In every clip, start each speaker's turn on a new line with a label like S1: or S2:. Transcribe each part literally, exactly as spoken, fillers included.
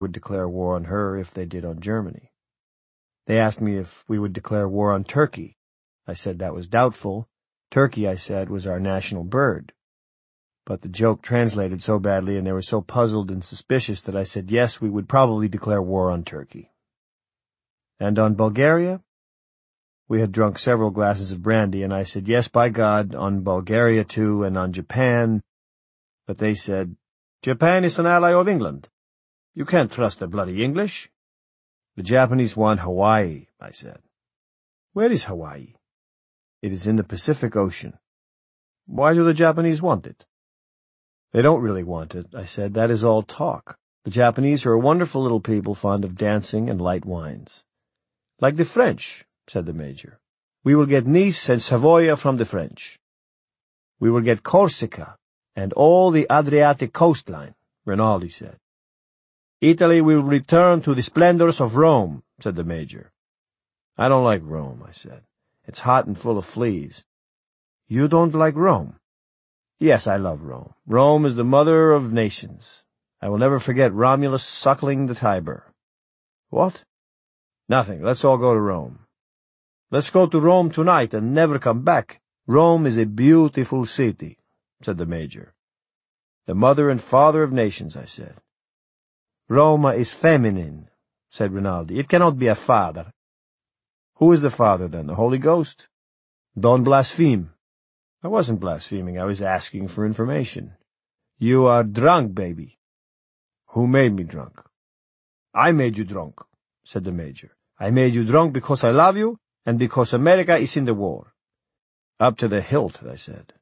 S1: would declare war on her if they did on Germany. They asked me if we would declare war on Turkey. I said that was doubtful. Turkey, I said, was our national bird. But the joke translated so badly and they were so puzzled and suspicious that I said yes, we would probably declare war on Turkey. And on Bulgaria? We had drunk several glasses of brandy, and I said yes, by God, on Bulgaria too, and on Japan. But they said, Japan is an ally of England. You can't trust the bloody English. The Japanese want Hawaii, I said. Where is Hawaii? It is in the Pacific Ocean. Why do the Japanese want it? They don't really want it, I said. That is all talk. The Japanese are a wonderful little people fond of dancing and light wines. Like the French, said the Major. We will get Nice and Savoia from the French. We will get Corsica and all the Adriatic coastline, Rinaldi said. Italy will return to the splendors of Rome, said the Major. I don't like Rome, I said. It's hot and full of fleas. You don't like Rome? Yes, I love Rome. Rome is the mother of nations. I will never forget Romulus suckling the Tiber. What? Nothing. Let's all go to Rome. Let's go to Rome tonight and never come back. Rome is a beautiful city, said the Major. The mother and father of nations, I said. Roma is feminine, said Rinaldi. It cannot be a father. Who is the father, then? The Holy Ghost? Don't blaspheme. I wasn't blaspheming. I was asking for information. You are drunk, baby. Who made me drunk? I made you drunk, said the Major. I made you drunk because I love you and because America is in the war. Up to the hilt, I said.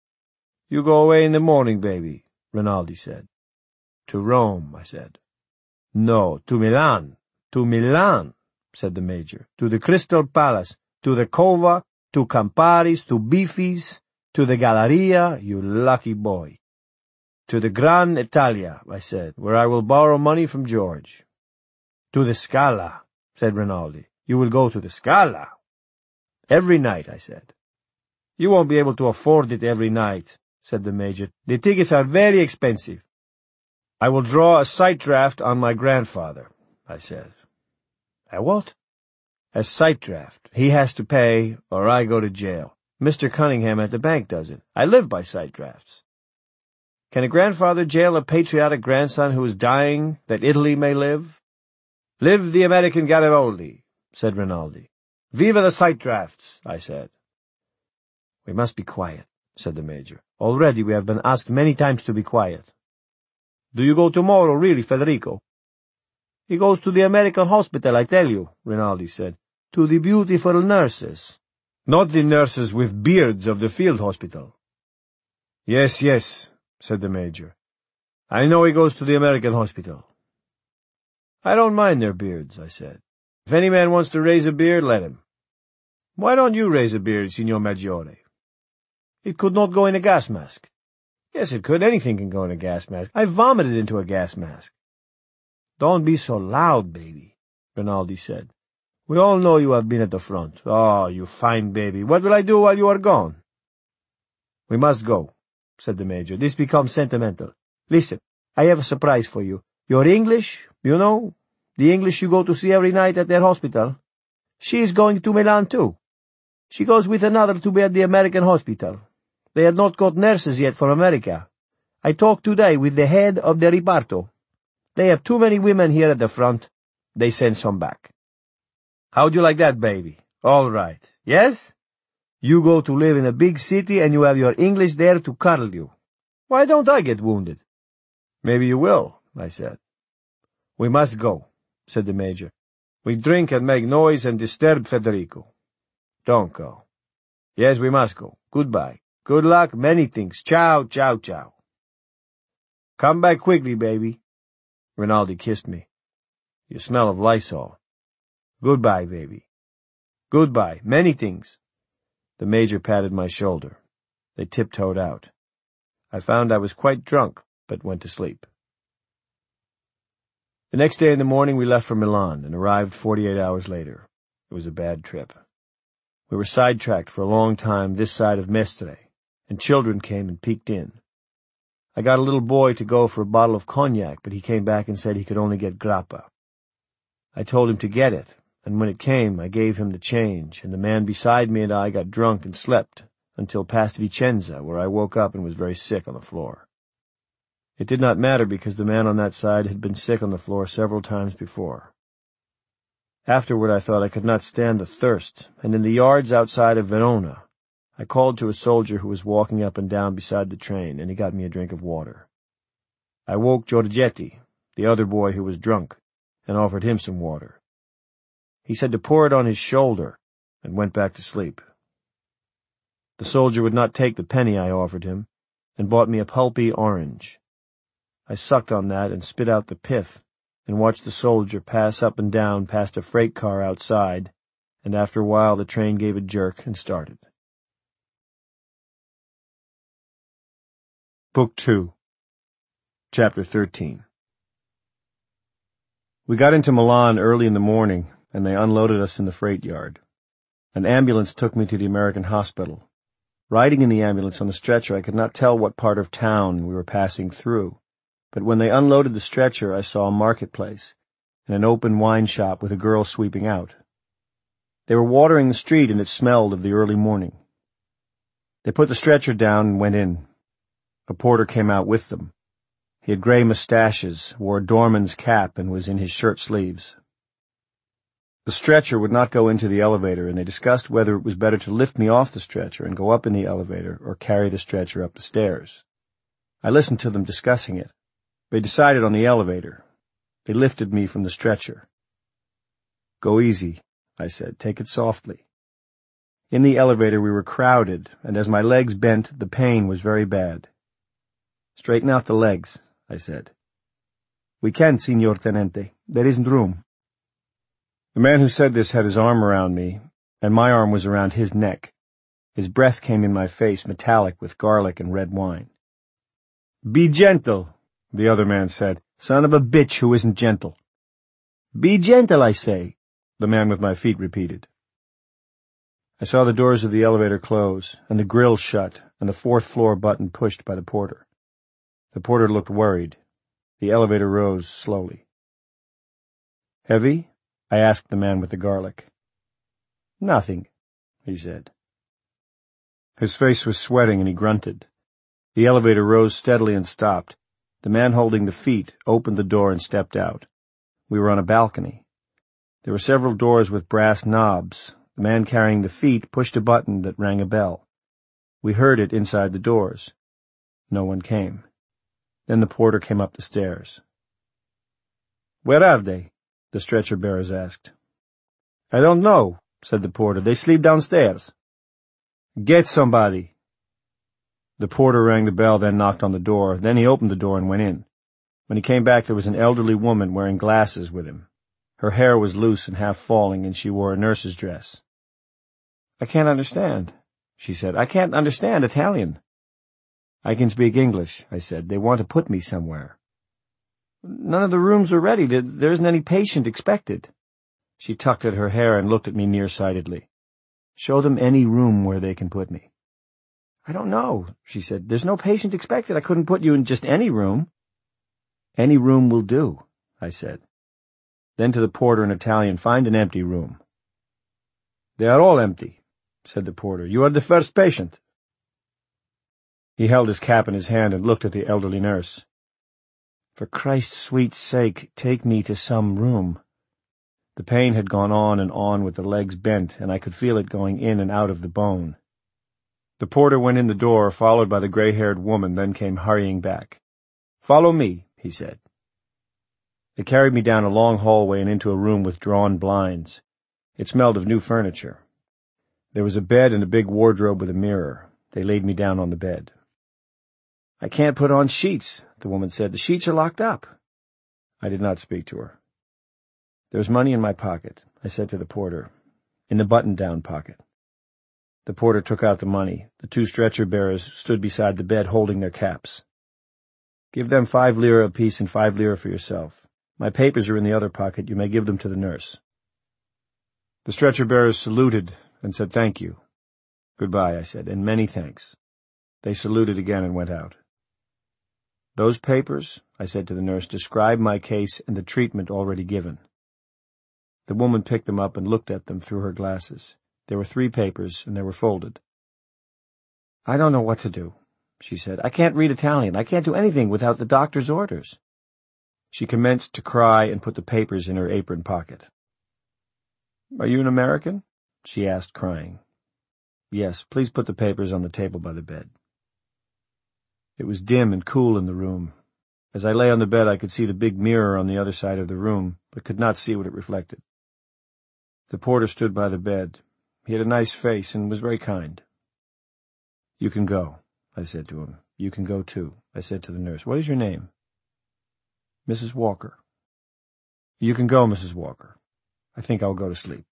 S1: You go away in the morning, baby, Rinaldi said. To Rome, I said. No, to Milan. To Milan, said the Major. To the Crystal Palace, to the Cova, to Campari's, to Beefy's, to the Galleria, you lucky boy. To the Gran Italia, I said, where I will borrow money from George. To the Scala, said Rinaldi. You will go to the Scala. Every night, I said. You won't be able to afford it every night, said the Major. The tickets are very expensive. I will draw a sight draft on my grandfather, I said. A what? A sight draft. He has to pay, or I go to jail. Mister Cunningham at the bank does it. I live by sight drafts. Can a grandfather jail a patriotic grandson who is dying that Italy may live? Live the American Garibaldi, said Rinaldi. Viva the sight drafts, I said. We must be quiet, said the Major. Already we have been asked many times to be quiet. Do you go tomorrow, really, Federico? He goes to the American hospital, I tell you, Rinaldi said. To the beautiful nurses. Not the nurses with beards of the field hospital. Yes, yes, said the Major. I know he goes to the American hospital. I don't mind their beards, I said. If any man wants to raise a beard, let him. Why don't you raise a beard, Signor Maggiore? It could not go in a gas mask. Yes, it could. Anything can go in a gas mask. I vomited into a gas mask. Don't be so loud, baby, Rinaldi said. We all know you have been at the front. Oh, you fine baby. What will I do while you are gone? We must go, said the Major. This becomes sentimental. Listen, I have a surprise for you. Your English, you know, the English you go to see every night at their hospital. She is going to Milan, too. She goes with another to be at the American hospital. They had not got nurses yet for America. I talked today with the head of the reparto. They have too many women here at the front. They send some back. How'd you like that, baby? All right. Yes? You go to live in a big city and you have your English there to cuddle you. Why don't I get wounded? Maybe you will, I said. We must go, said the Major. We drink and make noise and disturb Federico. Don't go. Yes, we must go. Goodbye. Good luck, many things. Ciao, ciao, ciao. Come back quickly, baby. Rinaldi kissed me. You smell of Lysol. Goodbye, baby. Goodbye, many things. The Major patted my shoulder. They tiptoed out. I found I was quite drunk, but went to sleep. The next day in the morning we left for Milan and arrived forty-eight hours later. It was a bad trip. We were sidetracked for a long time this side of Mestre, and children came and peeked in. I got a little boy to go for a bottle of cognac, but he came back and said he could only get grappa. I told him to get it, and when it came, I gave him the change, and the man beside me and I got drunk and slept until past Vicenza, where I woke up and was very sick on the floor. It did not matter because the man on that side had been sick on the floor several times before. Afterward I thought I could not stand the thirst, and in the yards outside of Verona, I called to a soldier who was walking up and down beside the train, and he got me a drink of water. I woke Giorgetti, the other boy who was drunk, and offered him some water. He said to pour it on his shoulder, and went back to sleep. The soldier would not take the penny I offered him, and bought me a pulpy orange. I sucked on that and spit out the pith, and watched the soldier pass up and down past a freight car outside, and after a while the train gave a jerk and started. Book two, Chapter thirteen. We got into Milan early in the morning, and they unloaded us in the freight yard. An ambulance took me to the American hospital. Riding in the ambulance on the stretcher, I could not tell what part of town we were passing through, but when they unloaded the stretcher, I saw a marketplace and an open wine shop with a girl sweeping out. They were watering the street, and it smelled of the early morning. They put the stretcher down and went in. A porter came out with them. He had gray mustaches, wore a doorman's cap, and was in his shirt sleeves. The stretcher would not go into the elevator, and they discussed whether it was better to lift me off the stretcher and go up in the elevator or carry the stretcher up the stairs. I listened to them discussing it. They decided on the elevator. They lifted me from the stretcher. "Go easy," I said. "Take it softly." In the elevator we were crowded, and as my legs bent, the pain was very bad. "Straighten out the legs," I said. "We can't, Signor Tenente. There isn't room." The man who said this had his arm around me, and my arm was around his neck. His breath came in my face, metallic with garlic and red wine. "Be gentle," the other man said. "Son of a bitch who isn't gentle." "Be gentle, I say," the man with my feet repeated. I saw the doors of the elevator close, and the grill shut, and the fourth floor button pushed by the porter. The porter looked worried. The elevator rose slowly. "Heavy?" I asked the man with the garlic. "Nothing," he said. His face was sweating, and he grunted. The elevator rose steadily and stopped. The man holding the feet opened the door and stepped out. We were on a balcony. There were several doors with brass knobs. The man carrying the feet pushed a button that rang a bell. We heard it inside the doors. No one came. Then the porter came up the stairs. "Where are they?" the stretcher-bearers asked. "I don't know," said the porter. "They sleep downstairs." "Get somebody." The porter rang the bell, then knocked on the door. Then he opened the door and went in. When he came back, there was an elderly woman wearing glasses with him. Her hair was loose and half falling, and she wore a nurse's dress. "I can't understand," she said. "I can't understand Italian." "I can speak English," I said. "They want to put me somewhere." "None of the rooms are ready. There, there isn't any patient expected." She tucked at her hair and looked at me nearsightedly. "Show them any room where they can put me." "I don't know," she said. "There's no patient expected. I couldn't put you in just any room." "Any room will do," I said. Then to the porter in Italian, "Find an empty room." "They are all empty," said the porter. "You are the first patient." He held his cap in his hand and looked at the elderly nurse. "For Christ's sweet sake, take me to some room." The pain had gone on and on with the legs bent, and I could feel it going in and out of the bone. The porter went in the door, followed by the gray-haired woman, then came hurrying back. "Follow me," he said. They carried me down a long hallway and into a room with drawn blinds. It smelled of new furniture. There was a bed and a big wardrobe with a mirror. They laid me down on the bed. "I can't put on sheets," the woman said. "The sheets are locked up." I did not speak to her. "There was money in my pocket," I said to the porter, "in the button-down pocket." The porter took out the money. The two stretcher-bearers stood beside the bed holding their caps. "Give them five lire apiece and five lire for yourself. My papers are in the other pocket. You may give them to the nurse." The stretcher-bearers saluted and said thank you. "Goodbye," I said, "and many thanks." They saluted again and went out. "Those papers," I said to the nurse, "describe my case and the treatment already given." The woman picked them up and looked at them through her glasses. There were three papers, and they were folded. "I don't know what to do," she said. "I can't read Italian. I can't do anything without the doctor's orders." She commenced to cry and put the papers in her apron pocket. "Are you an American?" she asked, crying. "Yes, please put the papers on the table by the bed." It was dim and cool in the room. As I lay on the bed, I could see the big mirror on the other side of the room, but could not see what it reflected. The porter stood by the bed. He had a nice face and was very kind. "You can go," I said to him. "You can go, too," I said to the nurse. "What is your name?" "Missus Walker." "You can go, Missus Walker. I think I'll go to sleep."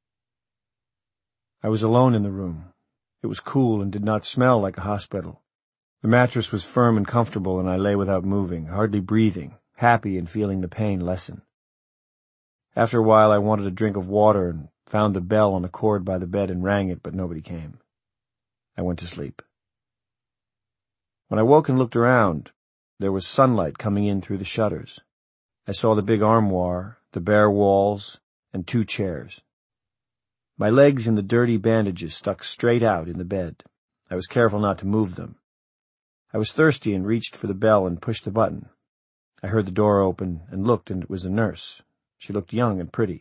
S1: I was alone in the room. It was cool and did not smell like a hospital. The mattress was firm and comfortable, and I lay without moving, hardly breathing, happy and feeling the pain lessen. After a while I wanted a drink of water and found the bell on a cord by the bed and rang it, but nobody came. I went to sleep. When I woke and looked around, there was sunlight coming in through the shutters. I saw the big armoire, the bare walls, and two chairs. My legs in the dirty bandages stuck straight out in the bed. I was careful not to move them. I was thirsty and reached for the bell and pushed the button. I heard the door open and looked, and it was a nurse. She looked young and pretty.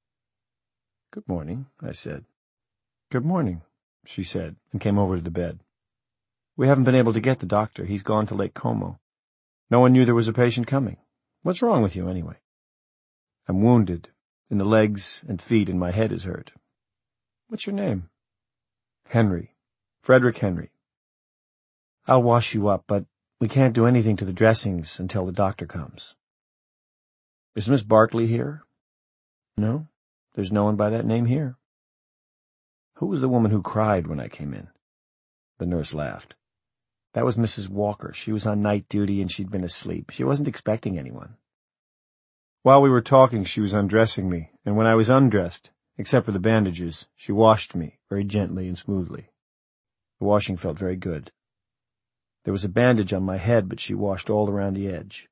S1: "Good morning," I said. "Good morning," she said, and came over to the bed. "We haven't been able to get the doctor. He's gone to Lake Como. No one knew there was a patient coming. What's wrong with you, anyway?" "I'm wounded, in the legs and feet, and my head is hurt." "What's your name?" "Henry. Frederick Henry." "I'll wash you up, but we can't do anything to the dressings until the doctor comes." "Is Miss Barkley here?" "No, there's no one by that name here." "Who was the woman who cried when I came in?" The nurse laughed. "That was Missus Walker. She was on night duty and she'd been asleep. She wasn't expecting anyone." While we were talking, she was undressing me, and when I was undressed, except for the bandages, she washed me very gently and smoothly. The washing felt very good. There was a bandage on my head, but she washed all around the edge.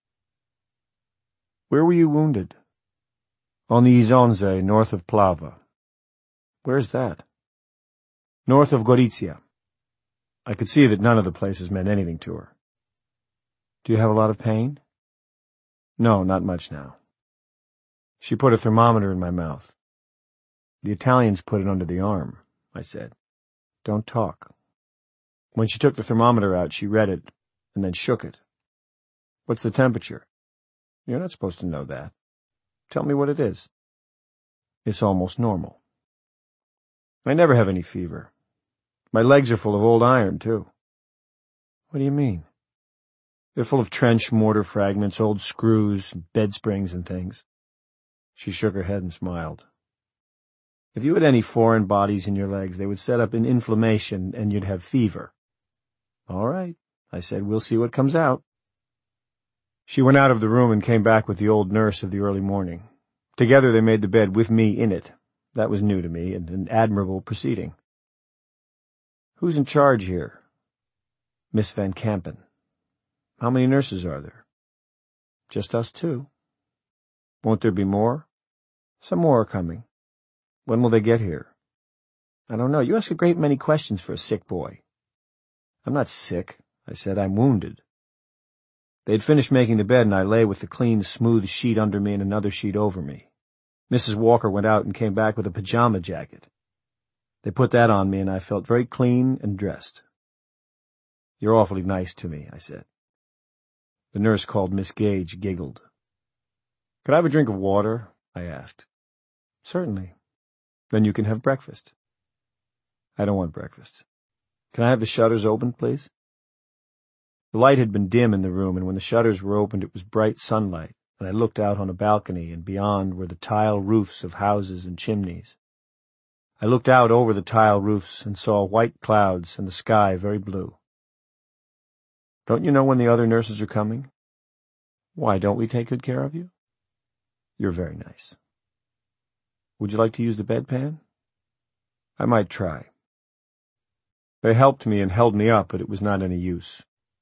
S1: "Where were you wounded?" "On the Isonze, north of Plava." "Where's that?" "North of Gorizia." I could see that none of the places meant anything to her. "Do you have a lot of pain?" "No, not much now." She put a thermometer in my mouth. "The Italians put it under the arm," I said. "Don't talk." When she took the thermometer out, she read it, and then shook it. "What's the temperature?" "You're not supposed to know that." "Tell me what it is." "It's almost normal." "I never have any fever. My legs are full of old iron, too." "What do you mean?" "They're full of trench mortar fragments, old screws, bed springs and things." She shook her head and smiled. "If you had any foreign bodies in your legs, they would set up an inflammation and you'd have fever." "All right," I said, "we'll see what comes out." She went out of the room and came back with the old nurse of the early morning. Together they made the bed with me in it. That was new to me, and an admirable proceeding. "Who's in charge here?" "Miss Van Campen." "How many nurses are there?" "Just us two." "Won't there be more?" "Some more are coming." "When will they get here?" "I don't know. You ask a great many questions for a sick boy." "I'm not sick," I said. "I'm wounded." They had finished making the bed, and I lay with the clean, smooth sheet under me and another sheet over me. Missus Walker went out and came back with a pajama jacket. They put that on me, and I felt very clean and dressed. "You're awfully nice to me," I said. The nurse called Miss Gage giggled. "Could I have a drink of water?" I asked. "Certainly." "Then you can have breakfast." "I don't want breakfast." "Can I have the shutters opened, please?" The light had been dim in the room, and when the shutters were opened it was bright sunlight, and I looked out on a balcony, and beyond were the tile roofs of houses and chimneys. I looked out over the tile roofs and saw white clouds and the sky very blue. "Don't you know when the other nurses are coming?" "Why, don't we take good care of you?" "You're very nice." "Would you like to use the bedpan?" "I might try." They helped me and held me up, but it was not any use.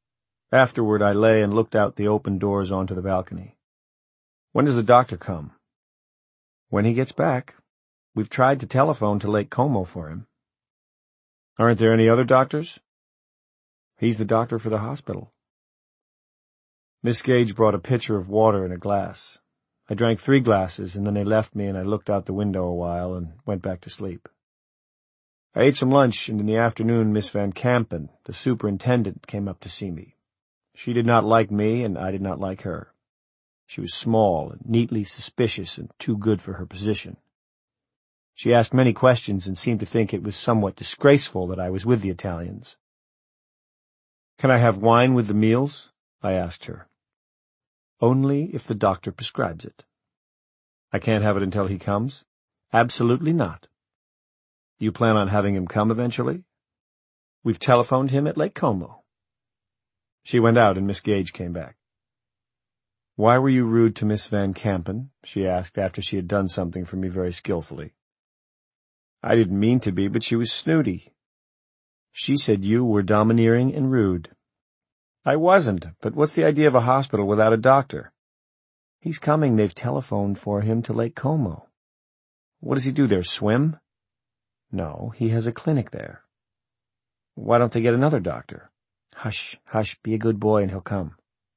S1: Afterward, I lay and looked out the open doors onto the balcony. When does the doctor come? When he gets back. We've tried to telephone to Lake Como for him. Aren't there any other doctors? He's the doctor for the hospital. Miss Gage brought a pitcher of water and a glass. I drank three glasses, and then they left me, and I looked out the window a while and went back to sleep. I ate some lunch, and in the afternoon Miss Van Campen, the superintendent, came up to see me. She did not like me, and I did not like her. She was small and neatly suspicious and too good for her position. She asked many questions and seemed to think it was somewhat disgraceful that I was with the Italians. "Can I have wine with the meals?" I asked her. "Only if the doctor prescribes it." "I can't have it until he comes?" "Absolutely not." "You plan on having him come eventually?" "We've telephoned him at Lake Como." She went out and Miss Gage came back. "Why were you rude to Miss Van Campen?" she asked after she had done something for me very skillfully. "I didn't mean to be, but she was snooty." "She said you were domineering and rude." "I wasn't, but what's the idea of a hospital without a doctor?" "He's coming. They've telephoned for him to Lake Como." "What does he do there, swim?" "No, he has a clinic there." "Why don't they get another doctor?" "Hush, hush, be a good boy and he'll come."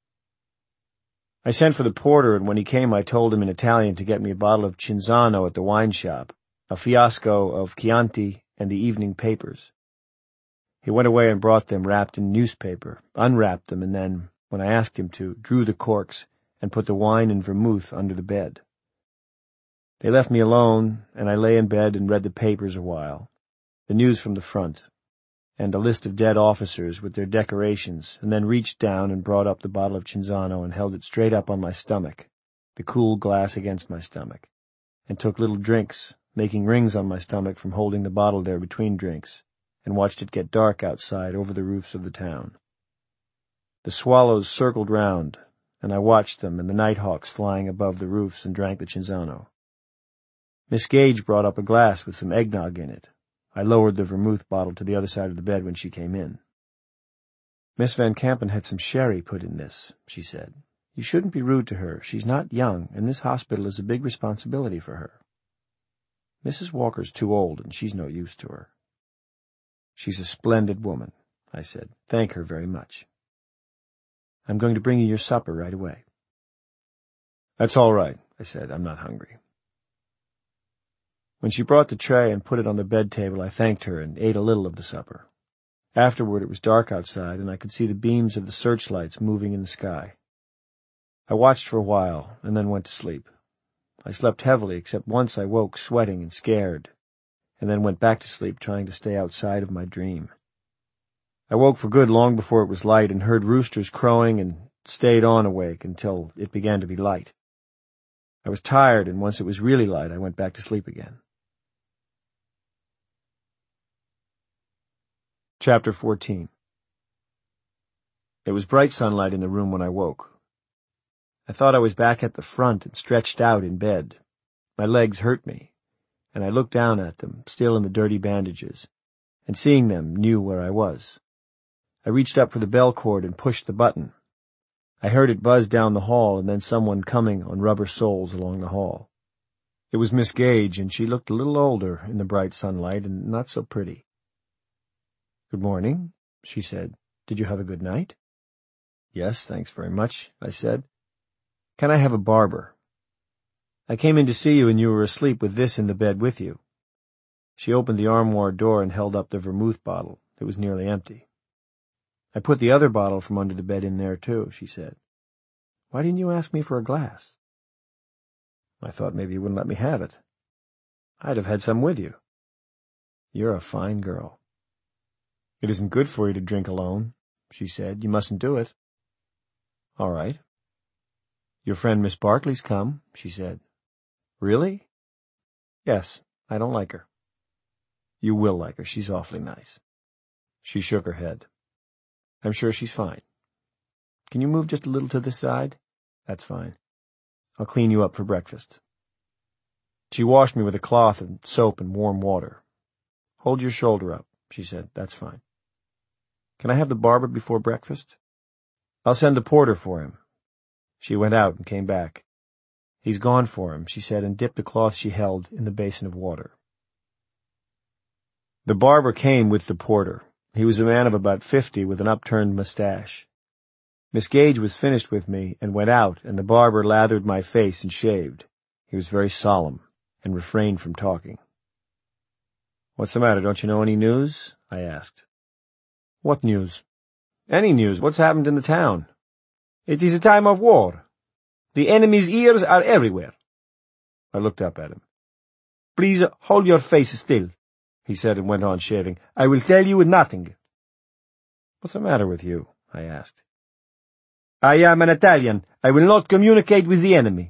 S1: I sent for the porter, and when he came I told him in Italian to get me a bottle of Cinzano at the wine shop, a fiasco of Chianti, and the evening papers. He went away and brought them wrapped in newspaper, unwrapped them, and then, when I asked him to, drew the corks and put the wine and vermouth under the bed. They left me alone, and I lay in bed and read the papers a while, the news from the front, and a list of dead officers with their decorations, and then reached down and brought up the bottle of Cinzano and held it straight up on my stomach, the cool glass against my stomach, and took little drinks, making rings on my stomach from holding the bottle there between drinks, and watched it get dark outside over the roofs of the town. The swallows circled round, and I watched them and the nighthawks flying above the roofs and drank the Cinzano. Miss Gage brought up a glass with some eggnog in it. I lowered the vermouth bottle to the other side of the bed when she came in. "Miss Van Campen had some sherry put in this," she said. "You shouldn't be rude to her. She's not young, and this hospital is a big responsibility for her. Missus Walker's too old, and she's no use to her." "She's a splendid woman," I said. "Thank her very much." "I'm going to bring you your supper right away." "That's all right," I said. "I'm not hungry." When she brought the tray and put it on the bed table, I thanked her and ate a little of the supper. Afterward it was dark outside, and I could see the beams of the searchlights moving in the sky. I watched for a while, and then went to sleep. I slept heavily, except once I woke sweating and scared, and then went back to sleep trying to stay outside of my dream. I woke for good long before it was light and heard roosters crowing and stayed on awake until it began to be light. I was tired, and once it was really light, I went back to sleep again. Chapter fourteen. It was bright sunlight in the room when I woke. I thought I was back at the front and stretched out in bed. My legs hurt me, and I looked down at them, still in the dirty bandages, and seeing them, knew where I was. I reached up for the bell cord and pushed the button. I heard it buzz down the hall and then someone coming on rubber soles along the hall. It was Miss Gage, and she looked a little older in the bright sunlight and not so pretty. "Good morning," she said. "Did you have a good night?" "Yes, thanks very much," I said. "Can I have a barber?" "I came in to see you and you were asleep with this in the bed with you." She opened the armoire door and held up the vermouth bottle. It was nearly empty. "I put the other bottle from under the bed in there, too," she said. "Why didn't you ask me for a glass?" "I thought maybe you wouldn't let me have it." "I'd have had some with you." "You're a fine girl." "It isn't good for you to drink alone," she said. "You mustn't do it." "All right." "Your friend Miss Barkley's come," she said. "Really?" "Yes, I don't like her." "You will like her. She's awfully nice." She shook her head. "I'm sure she's fine." "Can you move just a little to this side?" "That's fine. I'll clean you up for breakfast." She washed me with a cloth and soap and warm water. "Hold your shoulder up," she said. "That's fine." "Can I have the barber before breakfast?" I'll send the porter for him. She went out and came back. He's gone for him, she said, and dipped the cloth she held in the basin of water. The barber came with the porter. He was a man of about fifty with an upturned mustache. Miss Gage was finished with me and went out, and the barber lathered my face and shaved. He was very solemn and refrained from talking. "What's the matter? Don't you know any news?" I asked. "What news?" "Any news. What's happened in the town?" "It is a time of war. The enemy's ears are everywhere." I looked up at him. "Please hold your face still," he said, and went on shaving. "I will tell you nothing." "What's the matter with you?" I asked. "I am an Italian. I will not communicate with the enemy."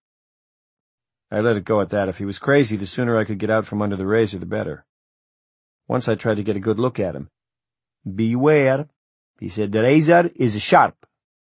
S1: I let it go at that. If he was crazy, the sooner I could get out from under the razor, the better. Once I tried to get a good look at him. "Beware," he said. "The razor is sharp."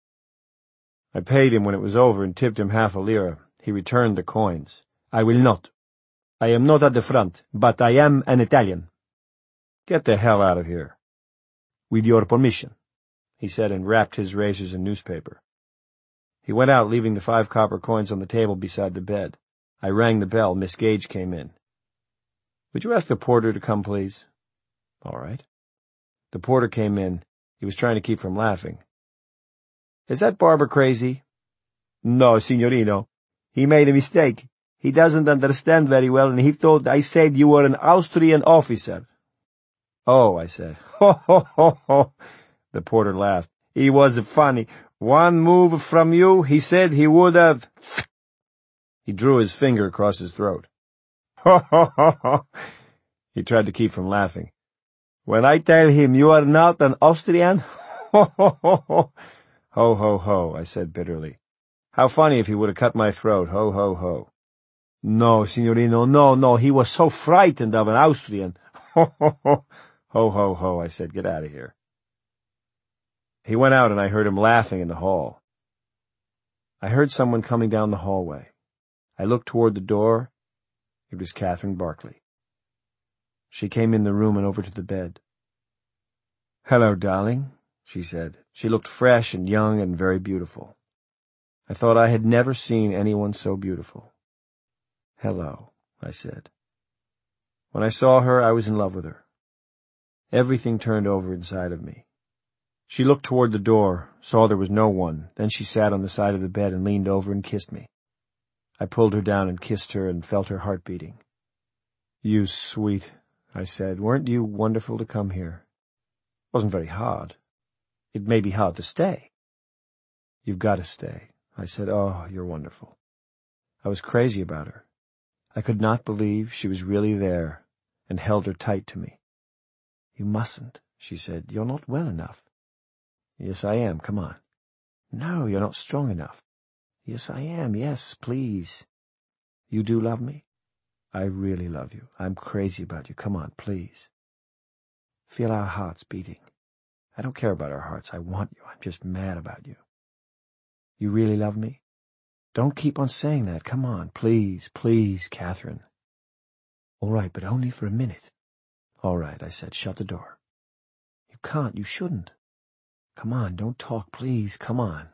S1: I paid him when it was over and tipped him half a lira. He returned the coins. "I will not. I am not at the front, but I am an Italian." "Get the hell out of here." "With your permission," he said, and wrapped his razors in newspaper. He went out, leaving the five copper coins on the table beside the bed. I rang the bell. Miss Gage came in. "Would you ask the porter to come, please?" "All right." The porter came in. He was trying to keep from laughing. "Is that barber crazy?" "No, signorino. He made a mistake. He doesn't understand very well, and he thought I said you were an Austrian officer." "Oh," I said. "Ho, ho, ho, ho." The porter laughed. "He was funny. One move from you, he said he would have—" He drew his finger across his throat. "Ho, ho, ho, ho." He tried to keep from laughing. "When I tell him you are not an Austrian, ho, ho, ho, ho." "Ho, ho, ho," I said bitterly. "How funny if he would have cut my throat, ho, ho, ho." "No, signorino, no, no, he was so frightened of an Austrian. Ho, ho, ho." "Ho, ho, ho," I said. "Get out of here." He went out, and I heard him laughing in the hall. I heard someone coming down the hallway. I looked toward the door. It was Catherine Barclay. She came in the room and over to the bed. "Hello, darling," she said. She looked fresh and young and very beautiful. I thought I had never seen anyone so beautiful. "Hello," I said. When I saw her, I was in love with her. Everything turned over inside of me. She looked toward the door, saw there was no one. Then she sat on the side of the bed and leaned over and kissed me. I pulled her down and kissed her and felt her heart beating. "You sweet," I said. "Weren't you wonderful to come here? It wasn't very hard. It may be hard to stay." "You've got to stay," I said. "Oh, you're wonderful." I was crazy about her. I could not believe she was really there, and held her tight to me. "You mustn't," she said. "You're not well enough." "Yes, I am. Come on." "No, you're not strong enough." "Yes, I am. Yes, please." "You do love me?" "I really love you. I'm crazy about you. Come on, please." "Feel our hearts beating." "I don't care about our hearts. I want you. I'm just mad about you." "You really love me?" "Don't keep on saying that. Come on, please, please, Catherine." "All right, but only for a minute." "All right," I said. "Shut the door." "You can't. You shouldn't." "Come on, don't talk, please. Come on."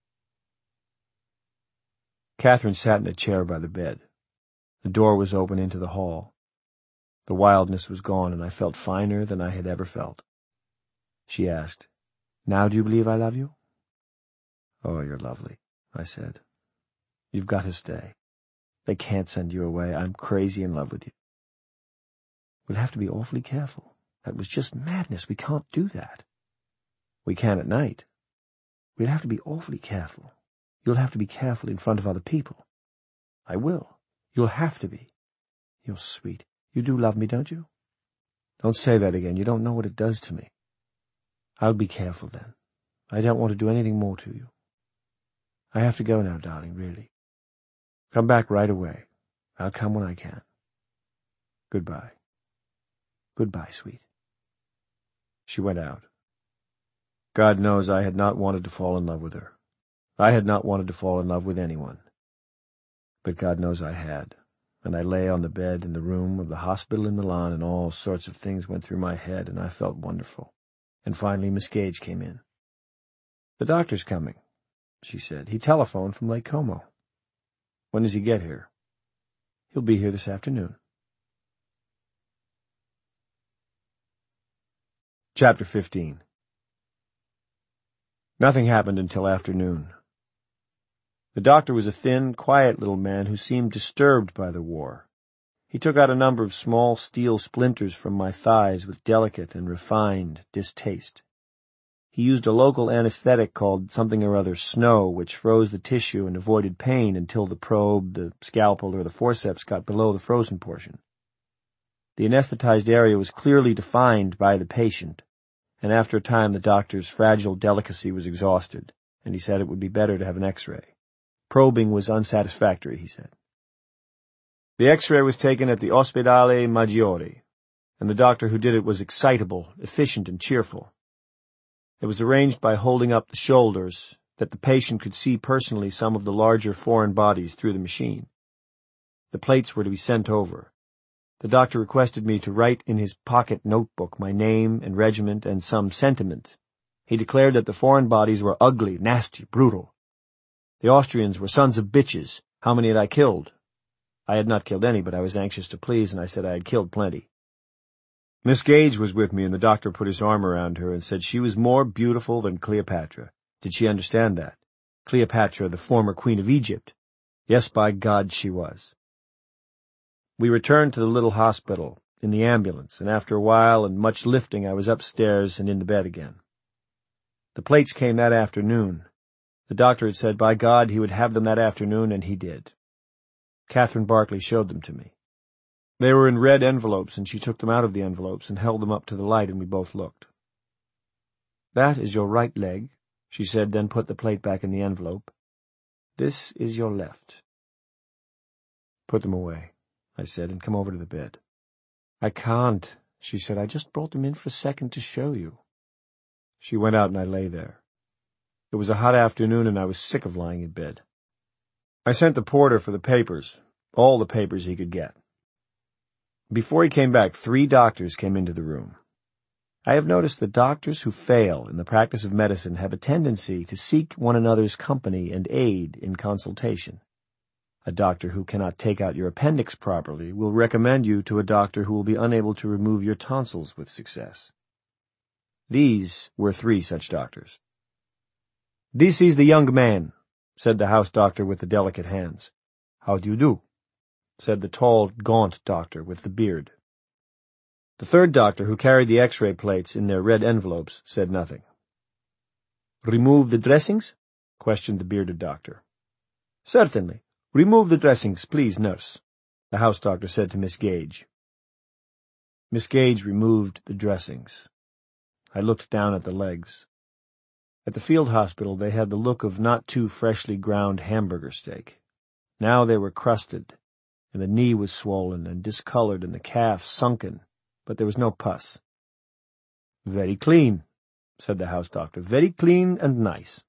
S1: Catherine sat in a chair by the bed. The door was open into the hall. The wildness was gone, and I felt finer than I had ever felt. She asked, "Now do you believe I love you?" "Oh, you're lovely," I said. "You've got to stay. They can't send you away. I'm crazy in love with you." "We'll have to be awfully careful. That was just madness. We can't do that." "We can at night." "We'll have to be awfully careful. You'll have to be careful in front of other people." "I will. You'll have to be." "You're sweet. You do love me, don't you?" "Don't say that again. You don't know what it does to me." "I'll be careful then. I don't want to do anything more to you. I have to go now, darling, really. Come back right away. I'll come when I can. Goodbye. Goodbye, sweet." She went out. God knows I had not wanted to fall in love with her. I had not wanted to fall in love with anyone. But God knows I had, and I lay on the bed in the room of the hospital in Milan, and all sorts of things went through my head, and I felt wonderful. And finally Miss Gage came in. "The doctor's coming," she said. "He telephoned from Lake Como." "When does he get here?" "He'll be here this afternoon." Chapter fifteen. Nothing happened until afternoon. The doctor was a thin, quiet little man who seemed disturbed by the war. He took out a number of small steel splinters from my thighs with delicate and refined distaste. He used a local anesthetic called something or other snow, which froze the tissue and avoided pain until the probe, the scalpel, or the forceps got below the frozen portion. The anesthetized area was clearly defined by the patient, and after a time the doctor's fragile delicacy was exhausted, and he said it would be better to have an X-ray. Probing was unsatisfactory, he said. The X-ray was taken at the Ospedale Maggiore, and the doctor who did it was excitable, efficient, and cheerful. It was arranged by holding up the shoulders that the patient could see personally some of the larger foreign bodies through the machine. The plates were to be sent over. The doctor requested me to write in his pocket notebook my name and regiment and some sentiment. He declared that the foreign bodies were ugly, nasty, brutal. The Austrians were sons of bitches. How many had I killed? I had not killed any, but I was anxious to please, and I said I had killed plenty. Miss Gage was with me, and the doctor put his arm around her and said she was more beautiful than Cleopatra. Did she understand that? Cleopatra, the former queen of Egypt. Yes, by God, she was. We returned to the little hospital in the ambulance, and after a while and much lifting I was upstairs and in the bed again. The plates came that afternoon. The doctor had said, by God, he would have them that afternoon, and he did. Catherine Barclay showed them to me. They were in red envelopes, and she took them out of the envelopes and held them up to the light, and we both looked. "That is your right leg," she said, then put the plate back in the envelope. "This is your left." "Put them away," I said, "and come over to the bed." "I can't," she said. "I just brought them in for a second to show you." She went out, and I lay there. It was a hot afternoon, and I was sick of lying in bed. I sent the porter for the papers, all the papers he could get. Before he came back, three doctors came into the room. I have noticed that doctors who fail in the practice of medicine have a tendency to seek one another's company and aid in consultation. A doctor who cannot take out your appendix properly will recommend you to a doctor who will be unable to remove your tonsils with success. These were three such doctors. "This is the young man," said the house doctor with the delicate hands. "How do you do?" said the tall, gaunt doctor with the beard. The third doctor, who carried the X-ray plates in their red envelopes, said nothing. "Remove the dressings?" questioned the bearded doctor. "Certainly. Remove the dressings, please, nurse," the house doctor said to Miss Gage. Miss Gage removed the dressings. I looked down at the legs. At the field hospital they had the look of not too freshly ground hamburger steak. Now they were crusted, and the knee was swollen and discolored and the calf sunken, but there was no pus. "Very clean," said the house doctor. "Very clean and nice."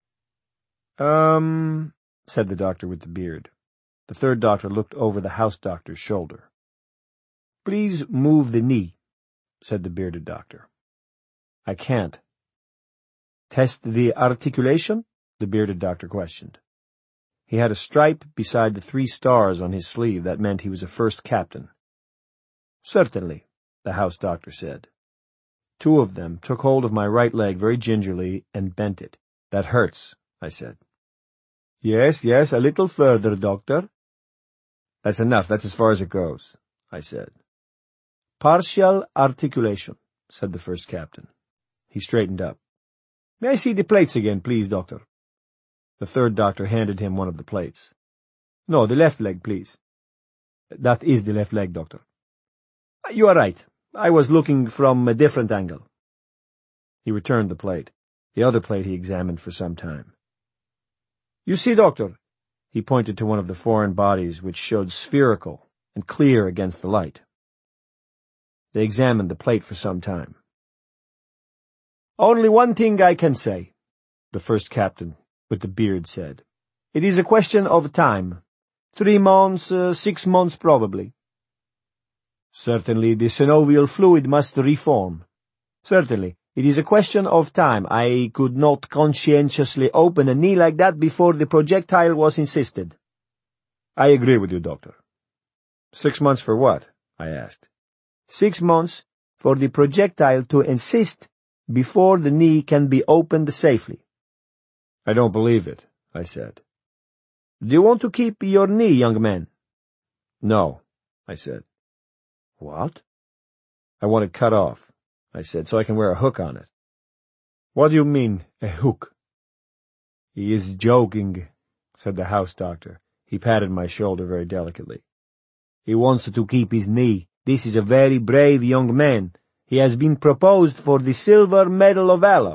S1: Um, said the doctor with the beard. The third doctor looked over the house doctor's shoulder. "Please move the knee," said the bearded doctor. "I can't." "Test the articulation?" the bearded doctor questioned. He had a stripe beside the three stars on his sleeve. That meant he was a first captain. "Certainly," the house doctor said. Two of them took hold of my right leg very gingerly and bent it. "That hurts," I said. "Yes, yes, a little further, doctor." "That's enough. That's as far as it goes," I said. "Partial articulation," said the first captain. He straightened up. "May I see the plates again, please, doctor?" The third doctor handed him one of the plates. "No, the left leg, please." "That is the left leg, doctor." "You are right. I was looking from a different angle." He returned the plate. The other plate he examined for some time. "You see, doctor," he pointed to one of the foreign bodies, which showed spherical and clear against the light. They examined the plate for some time. "Only one thing I can say," the first captain with the beard said. "It is a question of time. Three months, uh, six months probably." "Certainly the synovial fluid must reform." "Certainly. It is a question of time. I could not conscientiously open a knee like that before the projectile was insisted. I agree with you, Doctor. Six months for what? I asked. Six months for the projectile to insist before the knee can be opened safely. I don't believe it, I said. Do you want to keep your knee, young man? No, I said. What? I want it cut off, I said, so I can wear a hook on it. What do you mean, a hook? He is joking, said the house doctor. He patted my shoulder very delicately. He wants to keep his knee. This is a very brave young man. He has been proposed for the Silver Medal of Valor.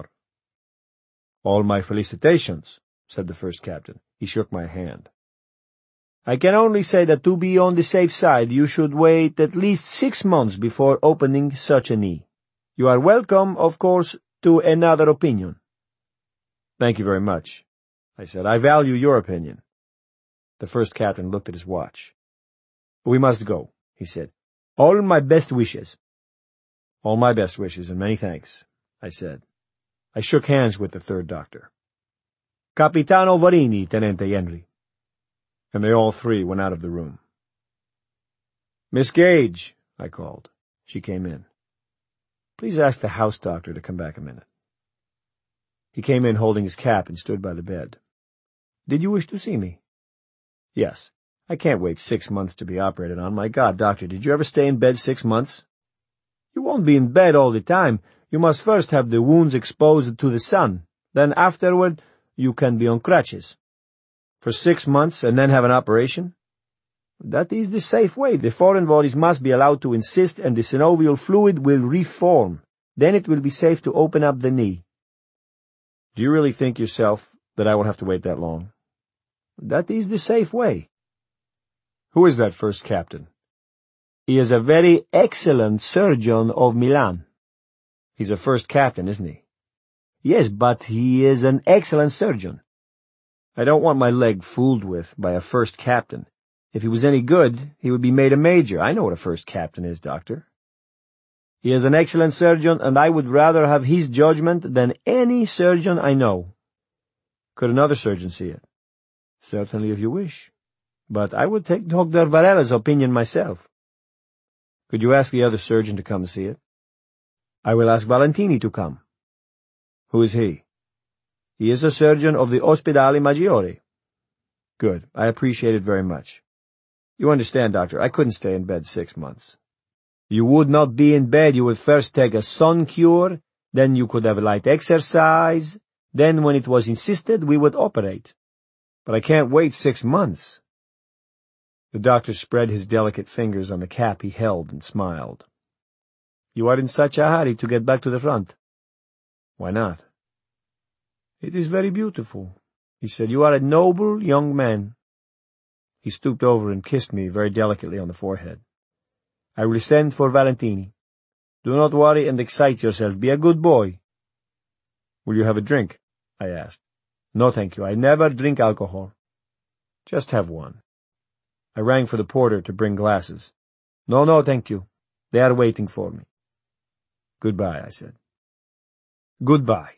S1: All my felicitations, said the first captain. He shook my hand. I can only say that to be on the safe side, you should wait at least six months before opening such a knee. You are welcome, of course, to another opinion. Thank you very much, I said. I value your opinion. The first captain looked at his watch. We must go, he said. All my best wishes. All my best wishes, and many thanks, I said. I shook hands with the third doctor. Capitano Varini, Tenente Henry. And they all three went out of the room. Miss Gage, I called. She came in. Please ask the house doctor to come back a minute. He came in holding his cap and stood by the bed. Did you wish to see me? Yes. I can't wait six months to be operated on. My God, doctor, did you ever stay in bed six months? You won't be in bed all the time. You must first have the wounds exposed to the sun. Then afterward, you can be on crutches. For six months and then have an operation? That is the safe way. The foreign bodies must be allowed to insist and the synovial fluid will reform. Then it will be safe to open up the knee. Do you really think yourself that I will have to wait that long? That is the safe way. Who is that first captain? He is a very excellent surgeon of Milan. He's a first captain, isn't he? Yes, but he is an excellent surgeon. I don't want my leg fooled with by a first captain. If he was any good, he would be made a major. I know what a first captain is, doctor. He is an excellent surgeon, and I would rather have his judgment than any surgeon I know. Could another surgeon see it? Certainly, if you wish. But I would take Doctor Varela's opinion myself. Could you ask the other surgeon to come and see it? I will ask Valentini to come. Who is he? He is a surgeon of the Ospedale Maggiore. Good. I appreciate it very much. You understand, doctor, I couldn't stay in bed six months. You would not be in bed. You would first take a sun cure, then you could have a light exercise, then when it was insisted, we would operate. But I can't wait six months. The doctor spread his delicate fingers on the cap he held and smiled. You are in such a hurry to get back to the front. Why not? It is very beautiful, he said. You are a noble young man. He stooped over and kissed me very delicately on the forehead. I will send for Valentini. Do not worry and excite yourself. Be a good boy. Will you have a drink? I asked. No, thank you. I never drink alcohol. Just have one. I rang for the porter to bring glasses. No, no, thank you. They are waiting for me. Goodbye, I said. Goodbye.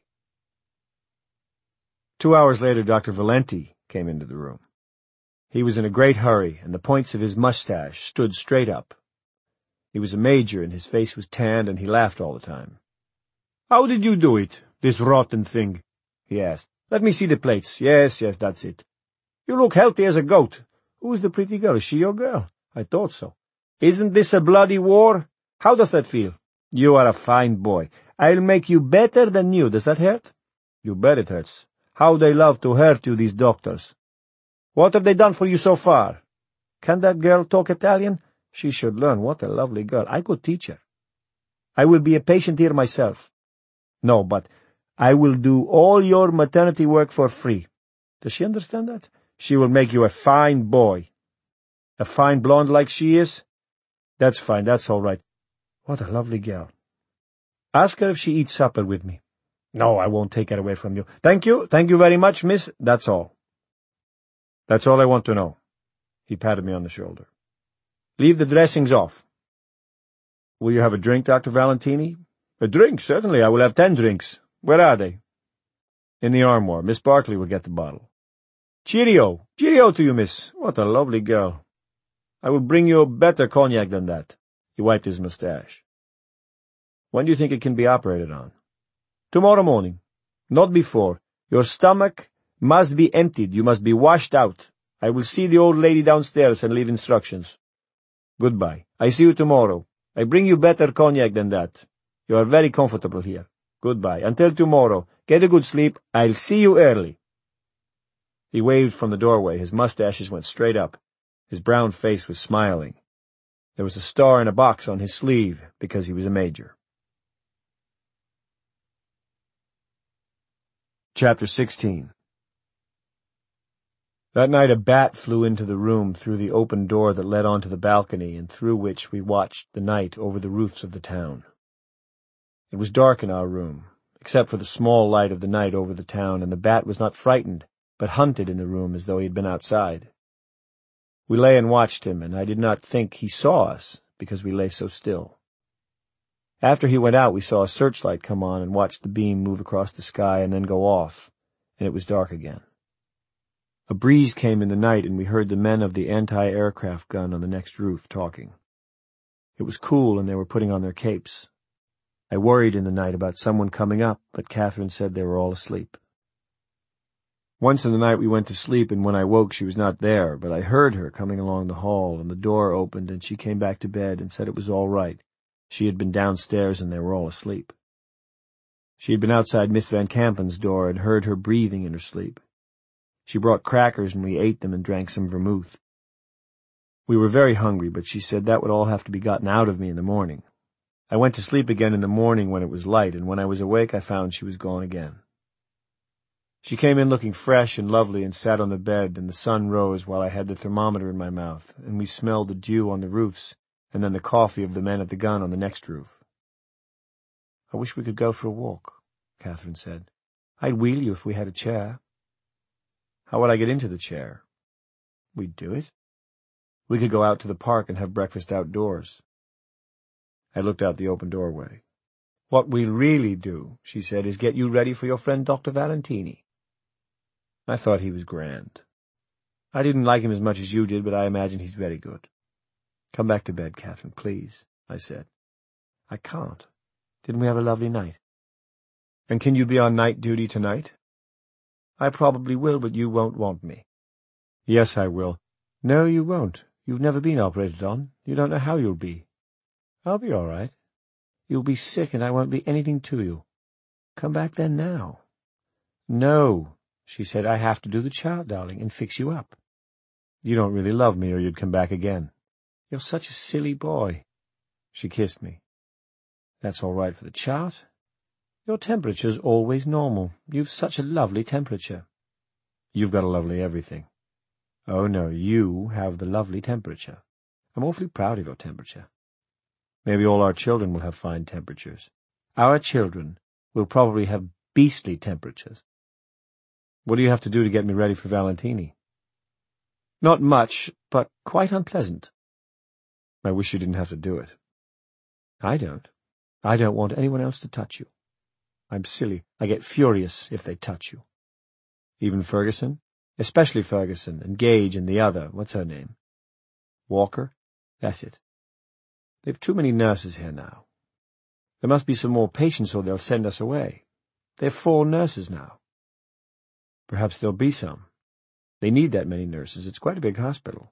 S1: Two hours later, Doctor Valenti came into the room. He was in a great hurry, and the points of his mustache stood straight up. He was a major, and his face was tanned, and he laughed all the time. How did you do it, this rotten thing? He asked. Let me see the plates. Yes, yes, that's it. You look healthy as a goat. Who is the pretty girl? Is she your girl? I thought so. Isn't this a bloody war? How does that feel? You are a fine boy. I'll make you better than new. Does that hurt? You bet it hurts. How they love to hurt you, these doctors. What have they done for you so far? Can that girl talk Italian? She should learn. What a lovely girl. I could teach her. I will be a patient here myself. No, but I will do all your maternity work for free. Does she understand that? She will make you a fine boy. A fine blonde like she is? That's fine. That's all right. What a lovely girl. Ask her if she eats supper with me. No, I won't take her away from you. Thank you. Thank you very much, miss. That's all. That's all I want to know. He patted me on the shoulder. Leave the dressings off. Will you have a drink, Doctor Valentini? A drink, certainly. I will have ten drinks. Where are they? In the armoire. Miss Barclay will get the bottle. Cheerio! Cheerio to you, miss. What a lovely girl. I will bring you better cognac than that. He wiped his moustache. When do you think it can be operated on? Tomorrow morning. Not before. Your stomach must be emptied. You must be washed out. I will see the old lady downstairs and leave instructions. Goodbye. I see you tomorrow. I bring you better cognac than that. You are very comfortable here. Goodbye. Until tomorrow. Get a good sleep. I'll see you early. He waved from the doorway. His mustaches went straight up. His brown face was smiling. There was a star in a box on his sleeve because he was a major. Chapter sixteen. That night a bat flew into the room through the open door that led onto the balcony and through which we watched the night over the roofs of the town. It was dark in our room, except for the small light of the night over the town, and the bat was not frightened, but hunted in the room as though he had been outside. We lay and watched him, and I did not think he saw us, because we lay so still. After he went out, we saw a searchlight come on and watched the beam move across the sky and then go off, and it was dark again. A breeze came in the night, and we heard the men of the anti-aircraft gun on the next roof talking. It was cool, and they were putting on their capes. I worried in the night about someone coming up, but Catherine said they were all asleep. Once in the night we went to sleep, and when I woke she was not there, but I heard her coming along the hall, and the door opened, and she came back to bed and said it was all right. She had been downstairs, and they were all asleep. She had been outside Miss Van Kampen's door and heard her breathing in her sleep. She brought crackers, and we ate them and drank some vermouth. We were very hungry, but she said that would all have to be gotten out of me in the morning. I went to sleep again in the morning when it was light, and when I was awake I found she was gone again. She came in looking fresh and lovely and sat on the bed, and the sun rose while I had the thermometer in my mouth, and we smelled the dew on the roofs, and then the coffee of the men at the gun on the next roof. I wish we could go for a walk, Catherine said. I'd wheel you if we had a chair. How would I get into the chair? We'd do it. We could go out to the park and have breakfast outdoors. I looked out the open doorway. What we'll really do, she said, is get you ready for your friend Doctor Valentini. I thought he was grand. I didn't like him as much as you did, but I imagine he's very good. Come back to bed, Catherine, please, I said. I can't. Didn't we have a lovely night? And can you be on night duty tonight? I probably will, but you won't want me. Yes, I will. No, you won't. You've never been operated on. You don't know how you'll be. I'll be all right. You'll be sick, and I won't be anything to you. Come back then now. No, she said, I have to do the chart, darling, and fix you up. You don't really love me, or you'd come back again. You're such a silly boy. She kissed me. That's all right for the chart. Your temperature's always normal. You've such a lovely temperature. You've got a lovely everything. Oh, no, you have the lovely temperature. I'm awfully proud of your temperature. Maybe all our children will have fine temperatures. Our children will probably have beastly temperatures. What do you have to do to get me ready for Valentini? Not much, but quite unpleasant. I wish you didn't have to do it. I don't. I don't want anyone else to touch you. I'm silly. I get furious if they touch you. Even Ferguson? Especially Ferguson, and Gage and the other. What's her name? Walker? That's it. They've too many nurses here now. There must be some more patients or they'll send us away. They've four nurses now. Perhaps there'll be some. They need that many nurses. It's quite a big hospital.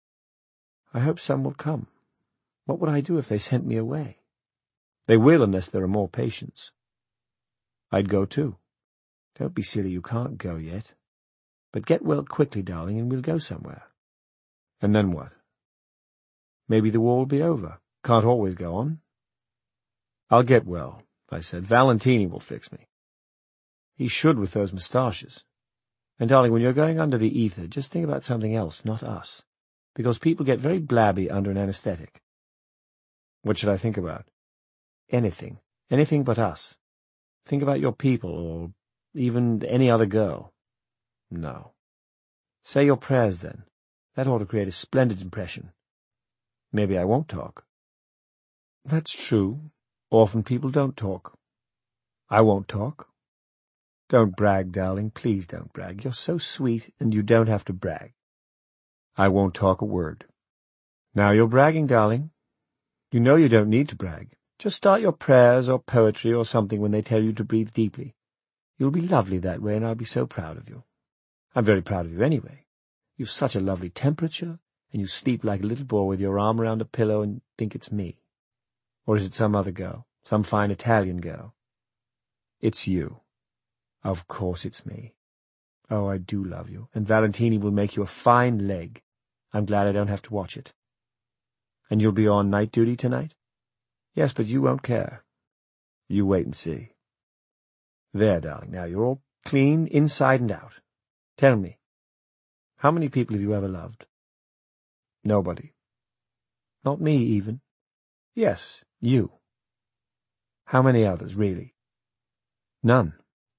S1: I hope some will come. What would I do if they sent me away? They will unless there are more patients. I'd go too. Don't be silly, you can't go yet. But get well quickly, darling, and we'll go somewhere. And then what? Maybe the war will be over. Can't always go on. I'll get well, I said. Valentini will fix me. He should with those moustaches. And, darling, when you're going under the ether, just think about something else, not us. Because people get very blabby under an anesthetic. What should I think about? Anything. Anything but us. Think about your people, or even any other girl. No. Say your prayers, then. That ought to create a splendid impression. Maybe I won't talk. That's true. Orphan people don't talk. I won't talk. Don't brag, darling. Please don't brag. You're so sweet, and you don't have to brag. I won't talk a word. Now you're bragging, darling. You know you don't need to brag. Just start your prayers or poetry or something when they tell you to breathe deeply. You'll be lovely that way, and I'll be so proud of you. I'm very proud of you anyway. You've such a lovely temperature, and you sleep like a little boy with your arm around a pillow and think it's me. Or is it some other girl, some fine Italian girl? It's you. Of course it's me. Oh, I do love you, and Valentini will make you a fine leg. I'm glad I don't have to watch it. And you'll be on night duty tonight? Yes, but you won't care. You wait and see. There, darling, now you're all clean inside and out. Tell me, how many people have you ever loved? Nobody. Not me, even. Yes, you. How many others, really? None.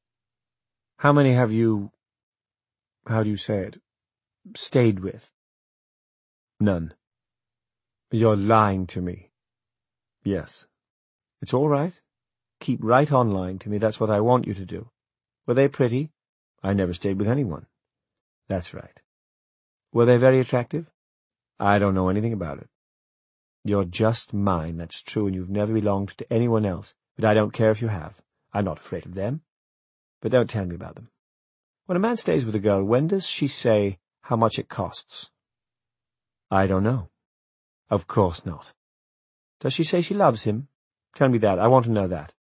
S1: How many have you, how do you say it, stayed with? None. You're lying to me. Yes. It's all right. Keep right on lying to me. That's what I want you to do. Were they pretty? I never stayed with anyone. That's right. Were they very attractive? I don't know anything about it. You're just mine, that's true, and you've never belonged to anyone else, but I don't care if you have. I'm not afraid of them. But don't tell me about them. When a man stays with a girl, when does she say how much it costs? I don't know. Of course not. Does she say she loves him? Tell me that. I want to know that.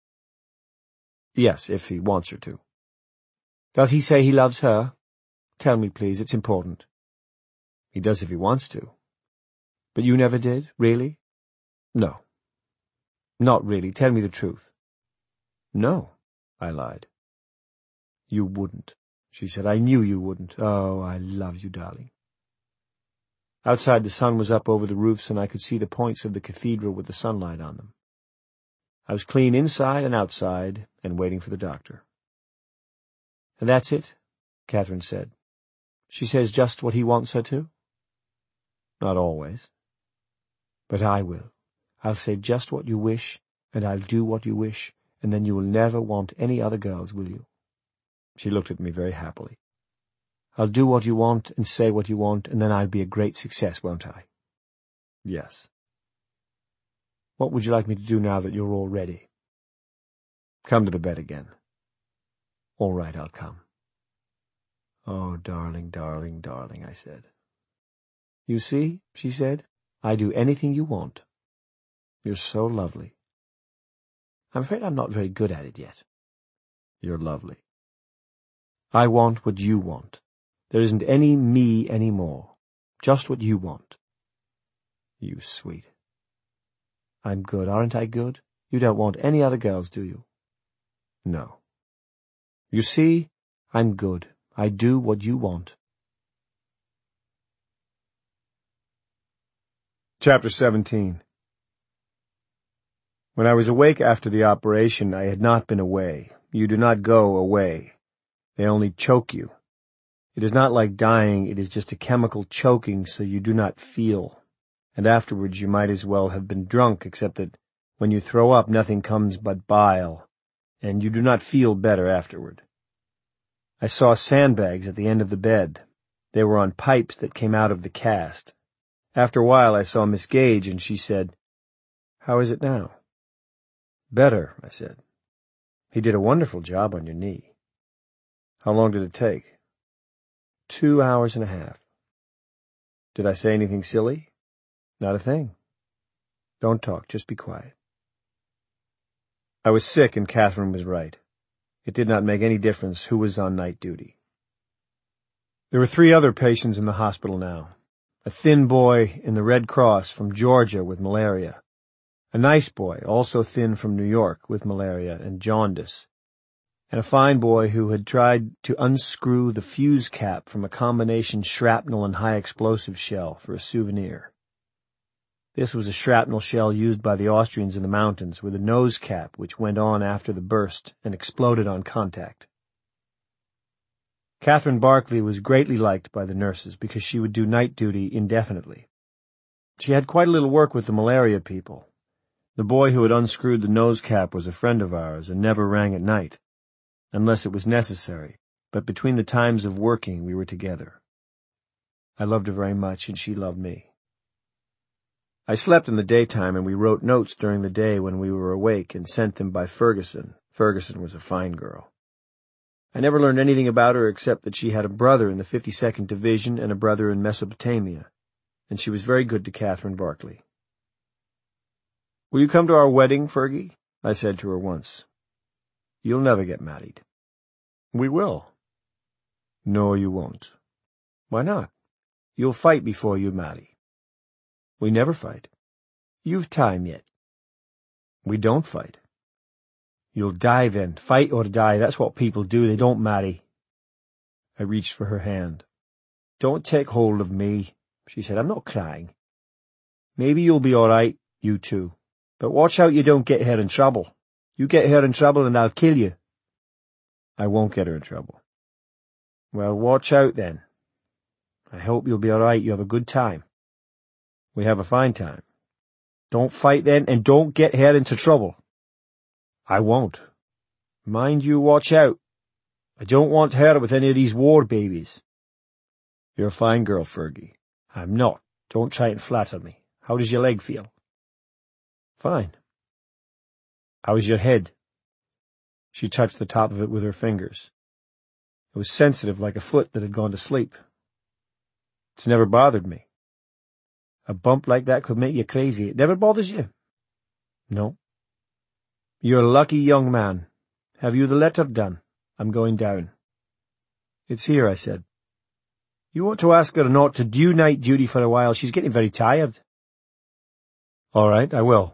S1: Yes, if he wants her to. Does he say he loves her? Tell me, please. It's important. He does if he wants to. But you never did, really? No. Not really. Tell me the truth. No, I lied. You wouldn't, she said. I knew you wouldn't. Oh, I love you, darling. Outside the sun was up over the roofs, and I could see the points of the cathedral with the sunlight on them. I was clean inside and outside, and waiting for the doctor. And that's it, Catherine said. She says just what he wants her to? Not always. But I will. I'll say just what you wish, and I'll do what you wish, and then you will never want any other girls, will you? She looked at me very happily. I'll do what you want and say what you want, and then I'll be a great success, won't I? Yes. What would you like me to do now that you're all ready? Come to the bed again. All right, I'll come. Oh, darling, darling, darling, I said. You see, she said, I do anything you want. You're so lovely. I'm afraid I'm not very good at it yet. You're lovely. I want what you want. There isn't any me anymore. Just what you want. You sweet. I'm good, aren't I good? You don't want any other girls, do you? No. You see, I'm good. I do what you want. Chapter seventeen. When I was awake after the operation, I had not been away. You do not go away. They only choke you. It is not like dying, it is just a chemical choking, so you do not feel. And afterwards you might as well have been drunk, except that when you throw up nothing comes but bile, and you do not feel better afterward. I saw sandbags at the end of the bed. They were on pipes that came out of the cast. After a while I saw Miss Gage, and she said, "How is it now?" "Better," I said. "He did a wonderful job on your knee." "How long did it take?" Two hours and a half. "Did I say anything silly?" "Not a thing." "Don't talk, just be quiet." I was sick, and Catherine was right. It did not make any difference who was on night duty. There were three other patients in the hospital now. A thin boy in the Red Cross from Georgia with malaria. A nice boy, also thin from New York, with malaria and jaundice. And a fine boy who had tried to unscrew the fuse cap from a combination shrapnel and high-explosive shell for a souvenir. This was a shrapnel shell used by the Austrians in the mountains, with a nose cap which went on after the burst and exploded on contact. Catherine Barclay was greatly liked by the nurses because she would do night duty indefinitely. She had quite a little work with the malaria people. The boy who had unscrewed the nose cap was a friend of ours and never rang at night, unless it was necessary, but between the times of working we were together. I loved her very much, and she loved me. I slept in the daytime, and we wrote notes during the day when we were awake and sent them by Ferguson. Ferguson was a fine girl. I never learned anything about her except that she had a brother in the fifty-second Division and a brother in Mesopotamia, and she was very good to Catherine Barclay. "Will you come to our wedding, Fergie?" I said to her once. "You'll never get married." "We will." "No, you won't." "Why not?" "You'll fight before you marry." "We never fight." "You've time yet." "We don't fight." "You'll die then. Fight or die. That's what people do. They don't marry." I reached for her hand. "Don't take hold of me," she said. "I'm not crying. Maybe you'll be all right, you two. But watch out you don't get her in trouble. You get her in trouble and I'll kill you." "I won't get her in trouble." "Well, watch out then. I hope you'll be all right. You have a good time." "We have a fine time." "Don't fight then, and don't get her into trouble." "I won't." "Mind you watch out. I don't want her with any of these war babies." "You're a fine girl, Fergie." "I'm not. Don't try and flatter me. How does your leg feel?" "Fine." "How's your head?" She touched the top of it with her fingers. It was sensitive like a foot that had gone to sleep. "It's never bothered me." "A bump like that could make you crazy. It never bothers you?" "No." "You're a lucky young man. Have you the letter done? I'm going down." "It's here," I said. "You ought to ask her not to do night duty for a while. She's getting very tired." "All right, I will."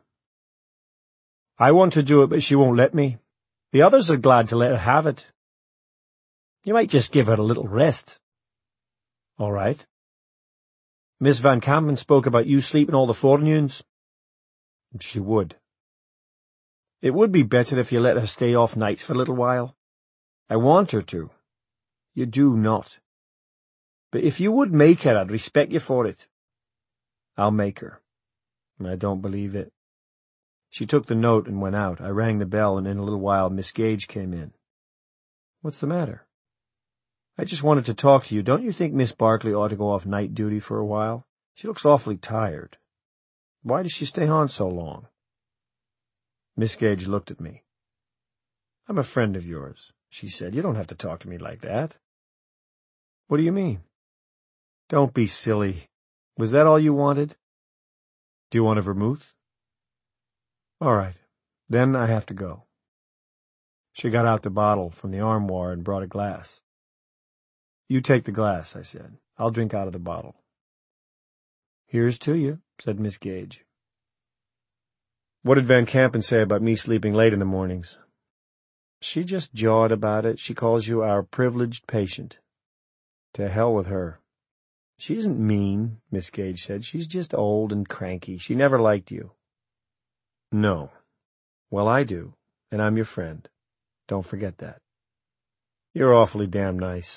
S1: "I want to do it, but she won't let me. The others are glad to let her have it. You might just give her a little rest." "All right." "Miss Van Campen spoke about you sleeping all the forenoons." "She would." "It would be better if you let her stay off nights for a little while. I want her to. You do not. But if you would make her, I'd respect you for it." "I'll make her." "I don't believe it." She took the note and went out. I rang the bell, and in a little while Miss Gage came in. "What's the matter?" "I just wanted to talk to you. Don't you think Miss Barclay ought to go off night duty for a while? She looks awfully tired. Why does she stay on so long?" Miss Gage looked at me. "I'm a friend of yours," she said. "You don't have to talk to me like that." "What do you mean?" "Don't be silly. Was that all you wanted?" "Do you want a vermouth?" "All right. Then I have to go." She got out the bottle from the armoire and brought a glass. "You take the glass," I said. "I'll drink out of the bottle." "Here's to you," said Miss Gage. "What did Van Campen say about me sleeping late in the mornings?" "She just jawed about it. She calls you our privileged patient." "To hell with her." "She isn't mean," Miss Gage said. "She's just old and cranky. She never liked you." "No. Well, I do, and I'm your friend. Don't forget that." "You're awfully damn nice."